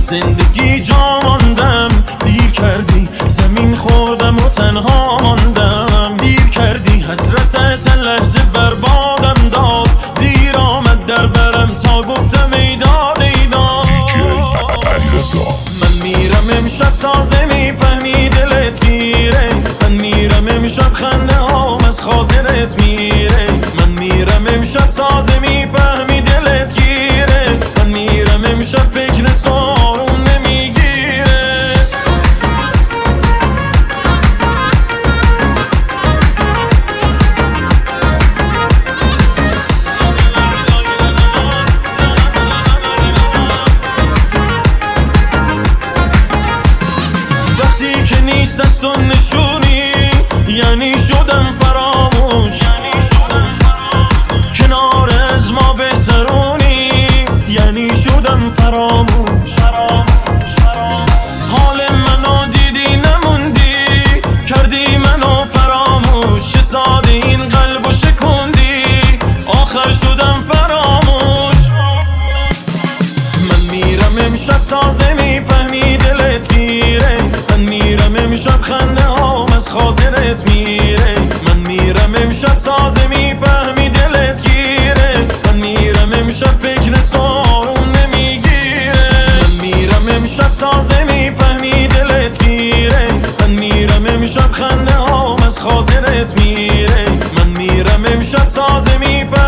زندگی جا ماندم، دیر کردی زمین خوردم و تنها ماندم. دیر کردی حسرتت لحظه بربادم داد، دیر آمد در برم تا گفتم ای داد ای داد. من میرم امشب تازه میفهمی دلت گیره، من میرم امشب خنده هام از خاطرت میره. من میرم امشب تازه میفهمی دلت گیره، من میرم امشب فکر تو آروم نمیگیره. وقتی که نیست از تو نشونی یعنی شدم فراموش، کنار از ما بهترونی یعنی شدم فراموش. حال منو دیدی نموندی، کردی منو فراموش. چه ساده این قلبو شکوندی، آخر شدم فراموش. من میرم امشب تازه میفهمی دلت گیره، من میرم امشب خنده هام از خاطرت میره. من میرم امشب تازه میفهمی دلت گیره، من میرم امشب فکر تو آروم نمیگیره. من میرم امشب تازه میفهمی دلت گیره، من میرم امشب خنده هام از خاطرت میره. من میرم امشب تازه میفهمی